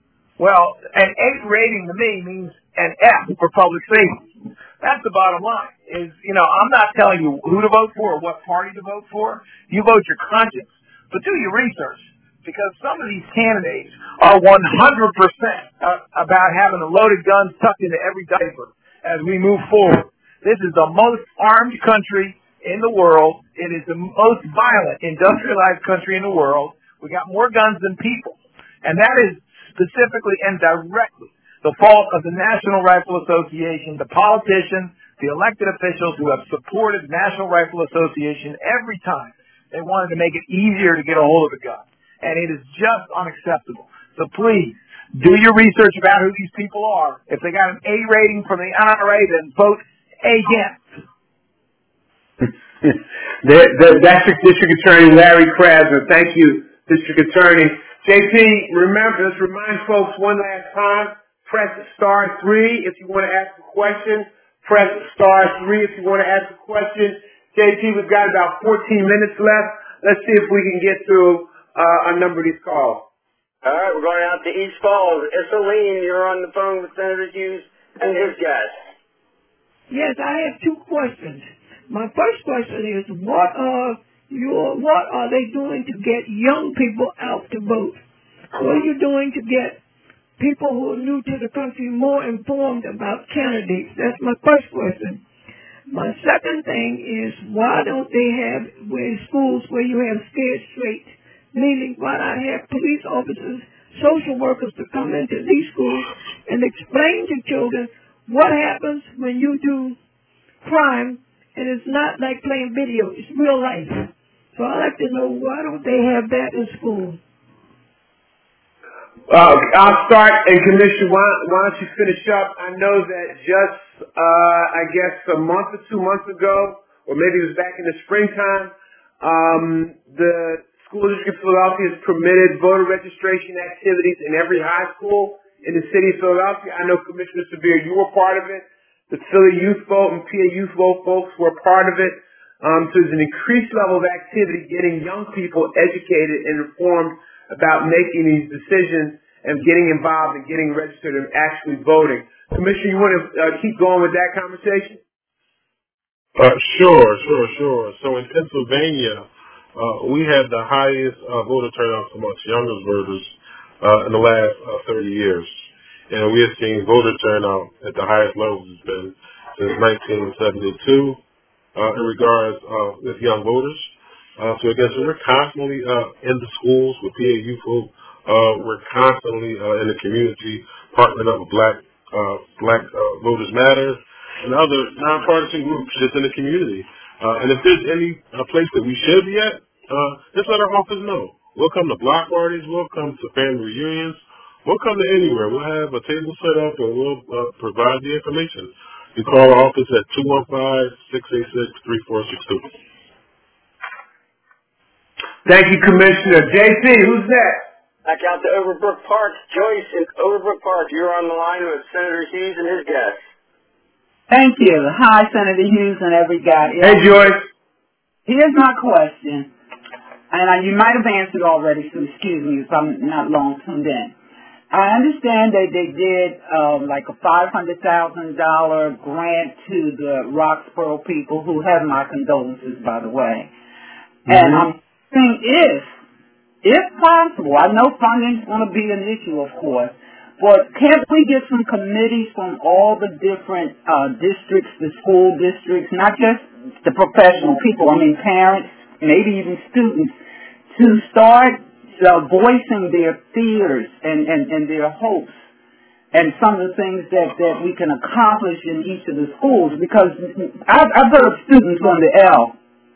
Well, an A rating to me means an F for public safety. That's the bottom line. Is, you know, I'm not telling you who to vote for or what party to vote for. You vote your conscience. But do your research. Because some of these candidates are one hundred percent about having a loaded gun tucked into every diaper as we move forward. This is the most armed country in the world. It is the most violent, industrialized country in the world. We got more guns than people. And that is specifically and directly the fault of the National Rifle Association, the politicians, the elected officials who have supported the National Rifle Association every time they wanted to make it easier to get a hold of a gun. And it is just unacceptable. So please, do your research about who these people are. If they got an A rating from the N R A, then vote against. the, the, that's District Attorney Larry Krasner. Thank you, District Attorney. J P, remember, let's remind folks one last time, press star three if you want to ask a question. Press star three if you want to ask a question. J P, we've got about fourteen minutes left. Let's see if we can get through uh, a number of these calls. All right, we're going out to East Falls. Issaline, you're on the phone with Senator Hughes and his guest. Yes, I have two questions. My first question is, what are your, what are they doing to get young people out to vote? What are you doing to get people who are new to the country more informed about candidates? That's my first question. My second thing is, why don't they have where schools where you have scared straight? Meaning, why not have police officers, social workers to come into these schools and explain to children what happens when you do crime, and it's not like playing video, it's real life. So I'd like to know, why don't they have that in school? Uh, I'll start, and Commissioner, why, why don't you finish up? I know that just, uh, I guess a month or two months ago, or maybe it was back in the springtime, um, the School District of Philadelphia has permitted voter registration activities in every high school in the city of Philadelphia. I know Commissioner Sevier, you were part of it. The Philly Youth Vote and P A Youth Vote folks were part of it. Um, so there's an increased level of activity getting young people educated and informed about making these decisions and getting involved and getting registered and actually voting. Commissioner, you want to uh, keep going with that conversation? Uh, sure, sure, sure. So in Pennsylvania, uh, we had the highest uh, voter turnout amongst younger voters uh, in the last uh, thirty years. And we have seen voter turnout at the highest levels it's been since nineteen seventy-two uh, in regards uh, with young voters. Uh, so again, so we're constantly uh, in the schools with P A Youth Vote. Uh, we're constantly uh, in the community partnering up with Black uh, Black uh, Voters Matter and other nonpartisan groups just in the community. Uh, and if there's any uh, place that we should be at, uh, just let our office know. We'll come to block parties. We'll come to family reunions. We'll come to anywhere. We'll have a table set up and we'll uh, provide the information. You call our office at two one five, six eight six, three four six two. Thank you, Commissioner. J P, who's next? Back out to Overbrook Park. Joyce in Overbrook Park, you're on the line with Senator Hughes and his guests. Thank you. Hi, Senator Hughes and every guy. Hey, Joyce. Here's my question, and I, you might have answered already, so excuse me if I'm not long tuned in. I understand that they did um, like a five hundred thousand dollars grant to the Roxborough people, who have my condolences, by the way. Mm-hmm. And I'm saying if, if possible, I know funding's going to be an issue, of course, but can't we get some committees from all the different uh, districts, the school districts, not just the professional people, I mean parents, maybe even students, to start uh, voicing their fears and, and, and their hopes and some of the things that, that we can accomplish in each of the schools? Because I've, I've heard students on the L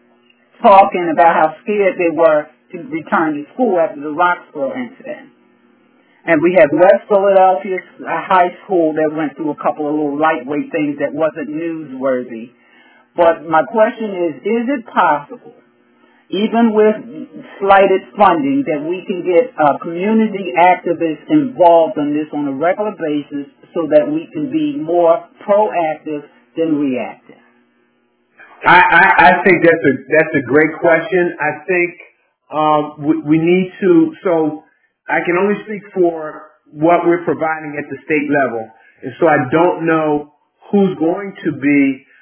talking about how scared they were to return to school after the Roxborough incident. And we had West Philadelphia High School that went through a couple of little lightweight things that wasn't newsworthy. But my question is, is it possible, even with slighted funding, that we can get uh, community activists involved in this on a regular basis so that we can be more proactive than reactive? I, I, I think that's a that's a great question. I think um, we, we need to. So I can only speak for what we're providing at the state level, and so I don't know who's going to be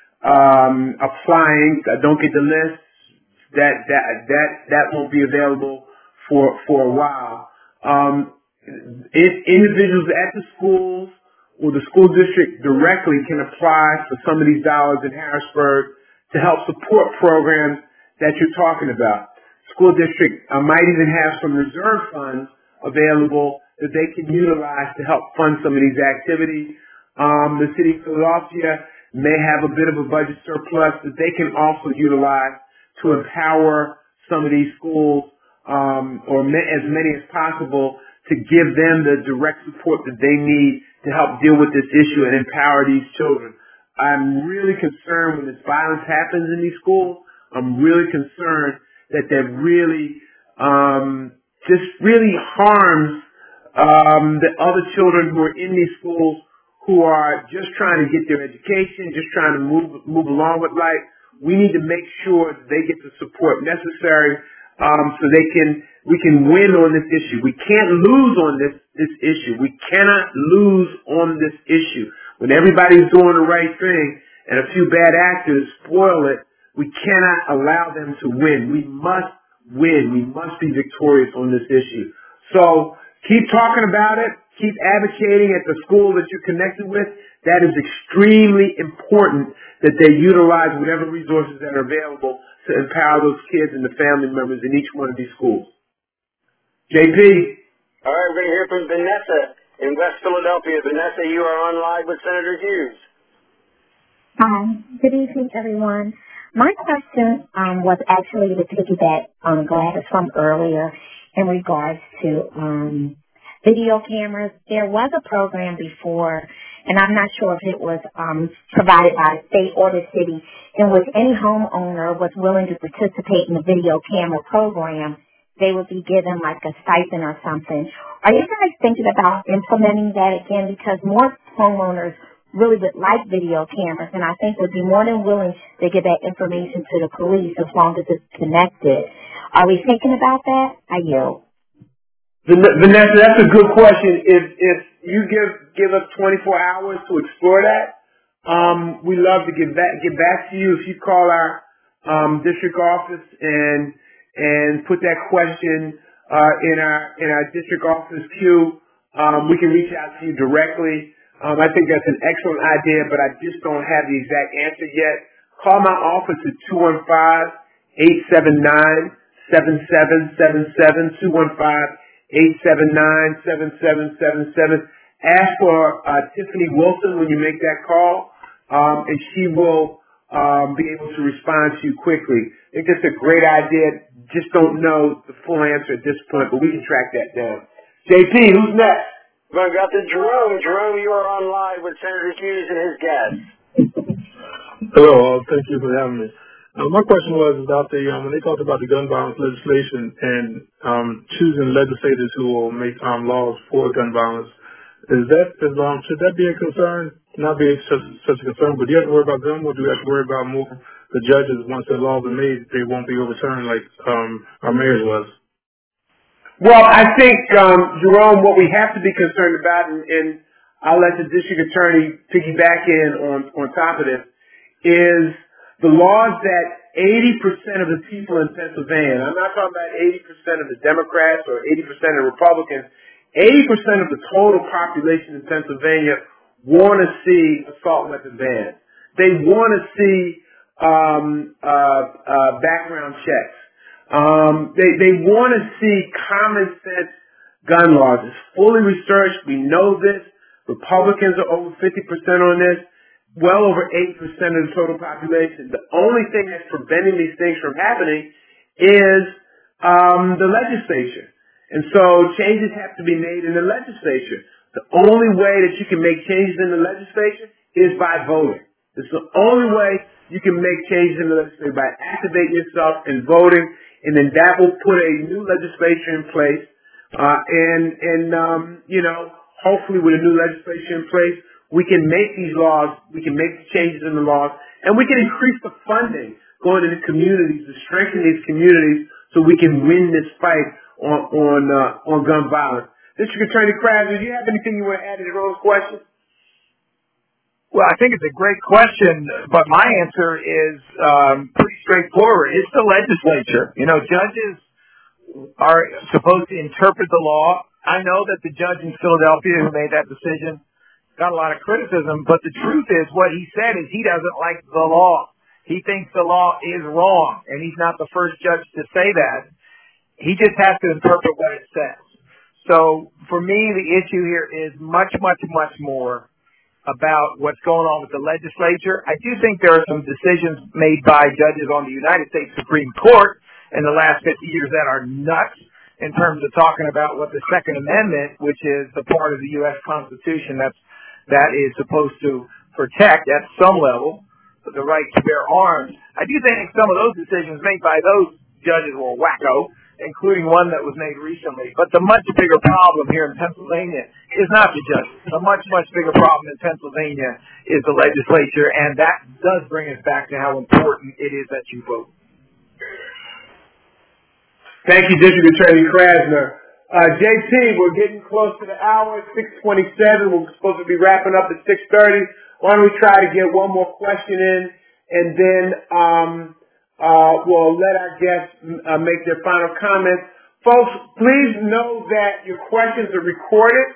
um, applying. I don't get the list. That that that that won't be available for for a while. Um, if individuals at the schools or the school district directly can apply for some of these dollars in Harrisburg to help support programs that you're talking about. School district uh, might even have some reserve funds available that they can utilize to help fund some of these activities. Um, the city of Philadelphia may have a bit of a budget surplus that they can also utilize to empower some of these schools, um, or ma- as many as possible, to give them the direct support that they need to help deal with this issue and empower these children. I'm really concerned when this violence happens in these schools. I'm really concerned that that really um, just really harms um, the other children who are in these schools who are just trying to get their education, just trying to move move along with life. We need to make sure that they get the support necessary um, so they can we can win on this issue. We can't lose on this this issue. We cannot lose on this issue. When everybody's doing the right thing and a few bad actors spoil it, we cannot allow them to win. We must win. We must be victorious on this issue. So keep talking about it. Keep advocating at the school that you're connected with. That is extremely important that they utilize whatever resources that are available to empower those kids and the family members in each one of these schools. J P? All right, we're going to hear from Vanessa in West Philadelphia. Vanessa, you are on live with Senator Hughes. Um, good evening, everyone. My question um, was actually to piggyback on Gladys from earlier in regards to um, video cameras. There was a program before, and I'm not sure if it was um, provided by the state or the city, in which any homeowner was willing to participate in the video camera program, they would be given like a stipend or something. Are you guys thinking about implementing that again? Because more homeowners really would like video cameras, and I think would be more than willing to give that information to the police as long as it's connected. Are we thinking about that? I yield. Vanessa, that's a good question. If if you give give us twenty-four hours to explore that, um, we love to get back get back to you. If you call our um, district office and and put that question uh, in our in our district office queue, um, we can reach out to you directly. Um, I think that's an excellent idea, but I just don't have the exact answer yet. Call my office at two one five, eight seven nine, seven seven seven seven, two one five, eight seven nine, seven seven seven seven. Ask for uh, Tiffany Wilson when you make that call, um, and she will um, be able to respond to you quickly. I think that's a great idea. Just don't know the full answer at this point, but we can track that down. J P, who's next? Well, I've got the Jerome. Jerome, you are on live with Senator Hughes and his guests. Hello, uh, thank you for having me. Uh, my question was about the, um, when they talked about the gun violence legislation and um, choosing legislators who will make um, laws for gun violence, is that, is, um, should that be a concern? Not be such, such a concern, but do you have to worry about them, or do you have to worry about more the judges, once the laws are made, they won't be overturned like um, our mayor's was? Well, I think, um, Jerome, what we have to be concerned about, and, and I'll let the district attorney piggyback in on, on top of this, is the laws that eighty percent of the people in Pennsylvania, and I'm not talking about eighty percent of the Democrats or eighty percent of Republicans, eighty percent of the total population in Pennsylvania want to see assault weapon bans. They want to see um, uh, uh, background checks. Um, they they want to see common sense gun laws. It's fully researched. We know this. Republicans are over fifty percent on this. Well over eighty percent of the total population. The only thing that's preventing these things from happening is um, the legislature. And so changes have to be made in the legislature. The only way that you can make changes in the legislature is by voting. It's the only way you can make changes in the legislature, by activating yourself and voting, and then that will put a new legislature in place. Uh, and, and um, you know, hopefully with a new legislation in place, we can make these laws, we can make the changes in the laws, and we can increase the funding going into communities to strengthen these communities so we can win this fight on on uh, on gun violence. District Attorney Krabs, do you have anything you want to add to Jerome's question? Well, I think it's a great question, but my answer is um, pretty straightforward. It's the legislature. You know, judges are supposed to interpret the law. I know that the judge in Philadelphia who made that decision got a lot of criticism, but the truth is what he said is he doesn't like the law. He thinks the law is wrong, and he's not the first judge to say that. He just has to interpret what it says. So for me, the issue here is much, much, much more about what's going on with the legislature. I do think there are some decisions made by judges on the United States Supreme Court in the last fifty years that are nuts in terms of talking about what the Second Amendment, which is the part of the U S Constitution that's, that is supposed to protect at some level the right to bear arms. I do think some of those decisions made by those judges were wacko, including one that was made recently. But the much bigger problem here in Pennsylvania is not the judges. The much, much bigger problem in Pennsylvania is the legislature, and that does bring us back to how important it is that you vote. Thank you, District Attorney Krasner. Uh, J T, we're getting close to the hour, six twenty-seven. We're supposed to be wrapping up at six thirty. Why don't we try to get one more question in, and then um, uh, we'll let our guests uh, make their final comments. Folks, please know that your questions are recorded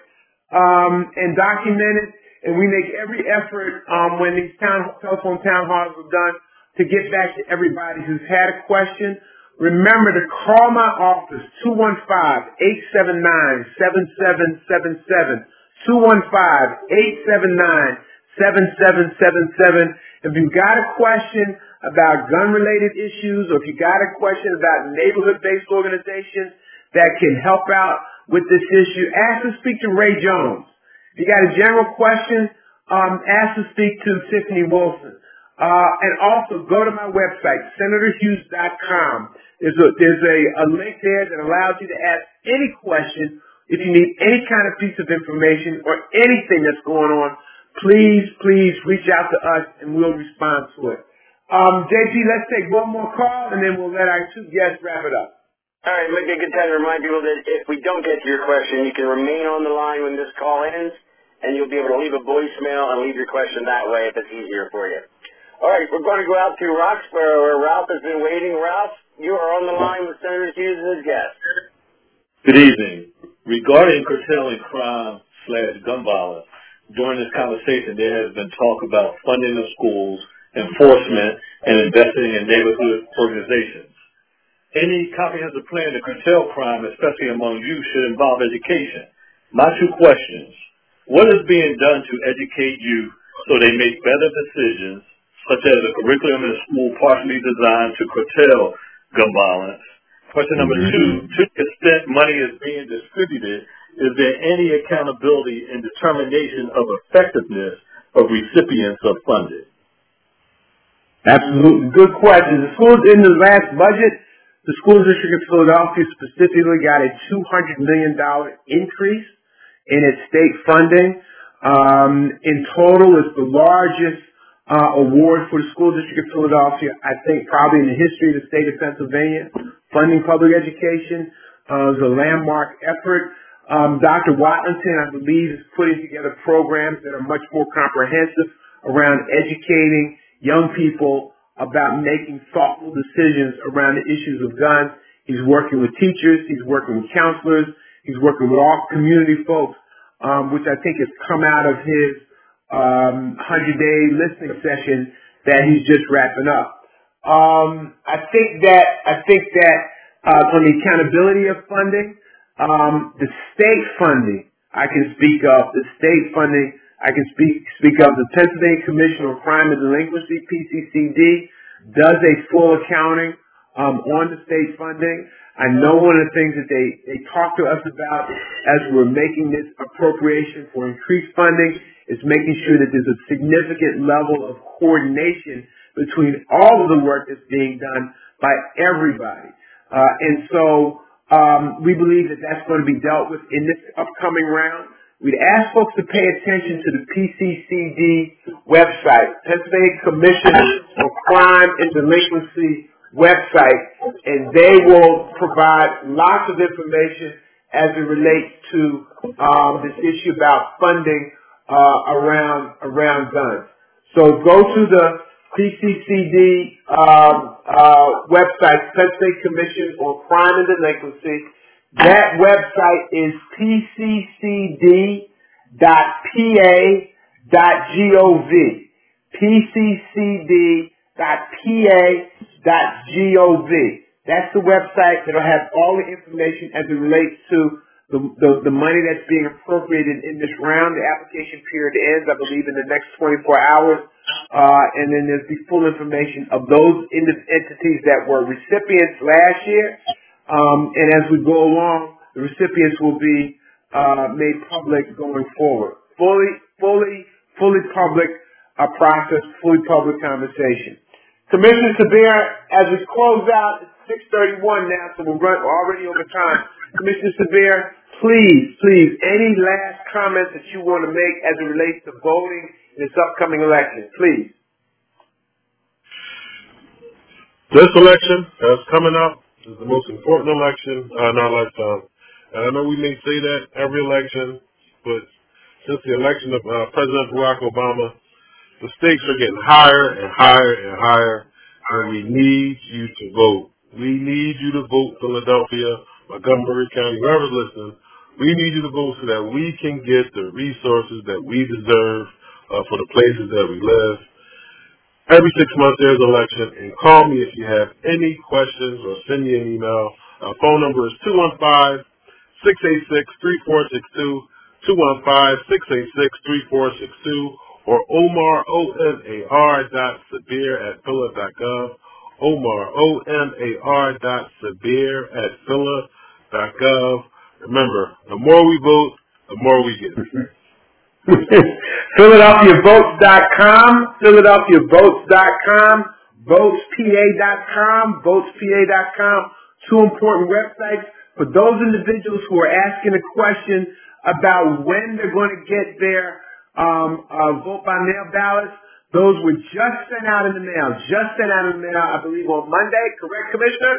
um, and documented, and we make every effort um, when these town, telephone town halls are done to get back to everybody who's had a question. Remember to call my office, two one five, eight seven nine, seven seven seven seven, two one five, eight seven nine, seven seven seven seven. If you've got a question about gun-related issues, or if you've got a question about neighborhood-based organizations that can help out with this issue, ask to speak to Ray Jones. If you got a general question, um, ask to speak to Tiffany Wilson. Uh, and also go to my website, senator hughes dot com. There's a, there's a, a link there that allows you to ask any question. If you need any kind of piece of information or anything that's going on, please, please reach out to us and we'll respond to it. Um, J P, let's take one more call and then we'll let our two guests wrap it up. All right, might be a good time to remind people that if we don't get to your question, you can remain on the line when this call ends, and you'll be able to leave a voicemail and leave your question that way if it's easier for you. All right, we're going to go out to Roxborough where Ralph has been waiting. Ralph, you are on the line with Senator Hughes and his guest. Good evening. Regarding curtailing crime slash gun violence, during this conversation there has been talk about funding of schools, enforcement, and investing in neighborhood organizations. Any comprehensive plan to curtail crime, especially among youth, should involve education. My two questions. What is being done to educate youth so they make better decisions, such as a curriculum in school partially designed to curtail gun violence? Question number two, to the extent money is being distributed, is there any accountability and determination of effectiveness of recipients of funding? Absolutely. Good question. The schools in the last budget, the School District of Philadelphia specifically got a two hundred million dollars increase in its state funding. Um, in total, it's the largest Uh, award for the School District of Philadelphia, I think probably in the history of the state of Pennsylvania, funding public education. Uh, is a landmark effort. Um, Doctor Watlington, I believe, is putting together programs that are much more comprehensive around educating young people about making thoughtful decisions around the issues of guns. He's working with teachers. He's working with counselors. He's working with all community folks, um, which I think has come out of his Um, hundred-day listening session that he's just wrapping up. Um, I think that I think that uh, on the accountability of funding, um, the state funding I can speak of. The state funding I can speak speak of. The Pennsylvania Commission on Crime and Delinquency, P C C D, does a full accounting um, on the state funding. I know one of the things that they, they talk to us about as we're making this appropriation for increased funding is making sure that there's a significant level of coordination between all of the work that's being done by everybody. Uh, and so um, we believe that that's going to be dealt with in this upcoming round. We'd ask folks to pay attention to the P C C D website, Pennsylvania Commission on Crime and Delinquency website, and they will provide lots of information as it relates to um, this issue about funding uh, around around guns. So go to the P C C D um, uh, website, Pennsylvania Commission on Crime and Delinquency. That website is p c c d dot p a dot gov. p c c d dot p a dot gov. That's the website that'll have all the information as it relates to the, the, the money that's being appropriated in this round. The application period ends, I believe, in the next twenty-four hours. Uh, and then there's the full information of those entities that were recipients last year. Um, and as we go along, the recipients will be uh, made public going forward. Fully, fully, fully public uh, process, fully public conversation. Commissioner Sabir, as we close out, it's six thirty-one now, so we're, run, we're already over time. Commissioner Sabir, please, please, any last comments that you want to make as it relates to voting in this upcoming election, please. This election that's coming up is the most important election uh, in our lifetime. And I know we may say that every election, but since the election of uh, President Barack Obama, the stakes are getting higher and higher and higher, and we need you to vote. We need you to vote, Philadelphia, Montgomery County, whoever's listening. We need you to vote so that we can get the resources that we deserve uh, for the places that we live. Every six months there's an election, and call me if you have any questions or send me an email. Our phone number is two one five, six eight six, three four six two, two one five, six eight six, three four six two, or Omar, O M A R dot Sabir at phila dot gov. Omar, O M A R dot Sabir at phila dot gov. Remember, the more we vote, the more we get. Philadelphia Votes dot com, Philadelphia Votes dot com, Votes P A dot com, Votes P A dot com. Two important websites for those individuals who are asking a question about when they're going to get their um, uh, vote by mail ballots. Those were just sent out in the mail, just sent out in the mail, I believe, on Monday. Correct, Commissioner?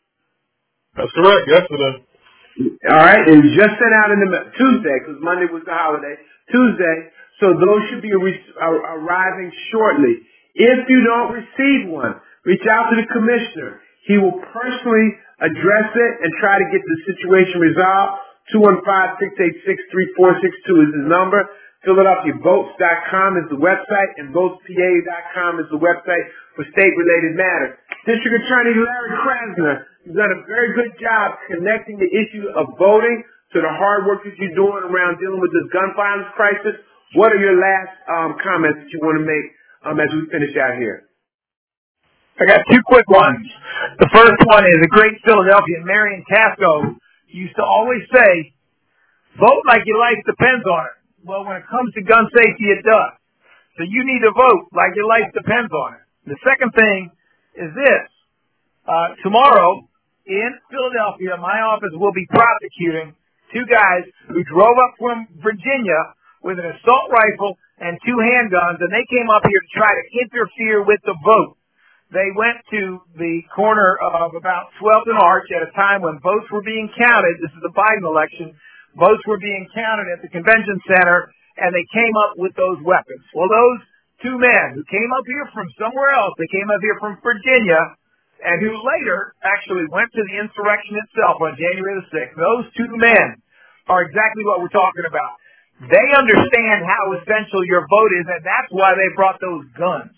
That's correct, yesterday. All right, it was just sent out in the mail, Tuesday, because Monday was the holiday. Tuesday, so those should be re- arriving shortly. If you don't receive one, reach out to the commissioner. He will personally address it and try to get the situation resolved. two one five, six eight six, three four six two is his number. Philadelphia Votes dot com is the website, and Votes P A dot com is the website for state-related matters. District Attorney Larry Krasner has done a very good job connecting the issue of voting to the hard work that you're doing around dealing with this gun violence crisis. What are your last um, comments that you want to make um, as we finish out here? I got two quick ones. The first one is a great Philadelphian, Marion Casco, used to always say, vote like your life depends on it. Well, when it comes to gun safety, it does. So you need to vote like your life depends on it. The second thing is this. Uh, tomorrow in Philadelphia, my office will be prosecuting two guys who drove up from Virginia with an assault rifle and two handguns, and they came up here to try to interfere with the vote. They went to the corner of about twelfth and Arch at a time when votes were being counted. This is the Biden election. Votes were being counted at the convention center, and they came up with those weapons. Well, those two men who came up here from somewhere else, they came up here from Virginia, and who later actually went to the insurrection itself on January the sixth. Those two men are exactly what we're talking about. They understand how essential your vote is, and that's why they brought those guns.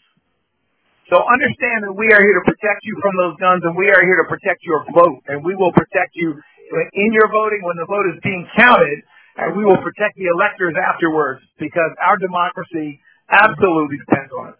So understand that we are here to protect you from those guns, and we are here to protect your vote, and we will protect you in your voting when the vote is being counted, and we will protect the electors afterwards, because our democracy absolutely depends on it.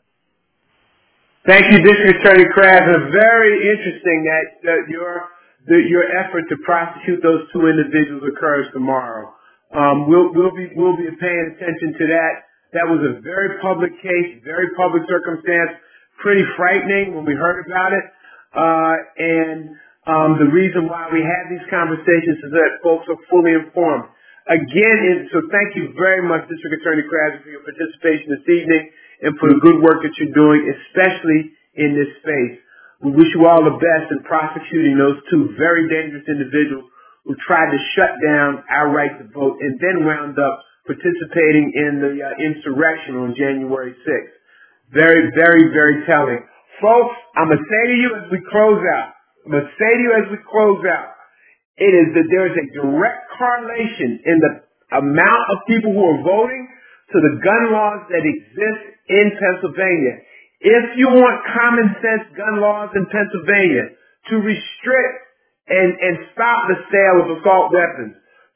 Thank you, District Attorney Krasner. Very interesting that, that your the, your effort to prosecute those two individuals occurs tomorrow. Um, we'll we'll be we'll be paying attention to that. That was a very public case, very public circumstance, pretty frightening when we heard about it. Uh, and um, the reason why we have these conversations is that folks are fully informed. Again, and so thank you very much, District Attorney Krasner, for your participation this evening and for the good work that you're doing, especially in this space. We wish you all the best in prosecuting those two very dangerous individuals who tried to shut down our right to vote and then wound up participating in the uh, insurrection on January sixth. Very, very, very telling. Folks, I'm going to say to you as we close out, I'm going to say to you as we close out, it is that there is a direct correlation in the amount of people who are voting to the gun laws that exist in Pennsylvania. If you want common sense gun laws in Pennsylvania to restrict and, and stop the sale of assault weapons,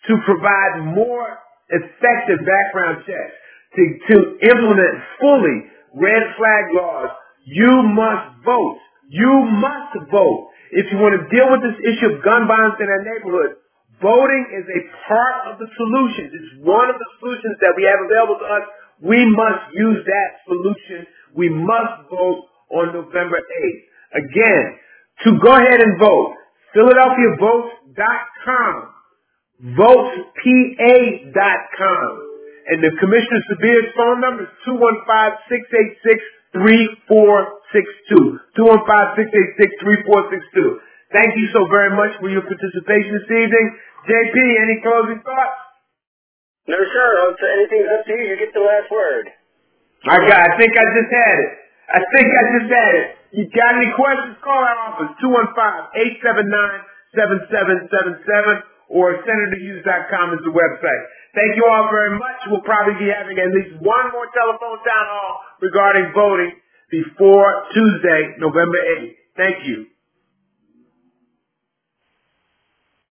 to provide more effective background checks, to, to implement fully red flag laws, you must vote. You must vote. If you want to deal with this issue of gun violence in our neighborhood, voting is a part of the solution. It's one of the solutions that we have available to us. We must use that solution. We must vote on November eighth. Again, to go ahead and vote, Philadelphia Votes dot com, votes P A dot com, and the Commissioner Severe's phone number is two one five, six eight six, three four six two, two one five, six eight six, three four six two. Thank you so very much for your participation this evening. J P, any closing thoughts? No, sir. If anything's up to you, you get the last word. I got, I think I just had it. I think I just had it. You got any questions? Call our office, two one five, eight seven nine, seven seven seven seven, or senator hughes dot com is the website. Thank you all very much. We'll probably be having at least one more telephone town hall regarding voting before Tuesday, November eighth. Thank you.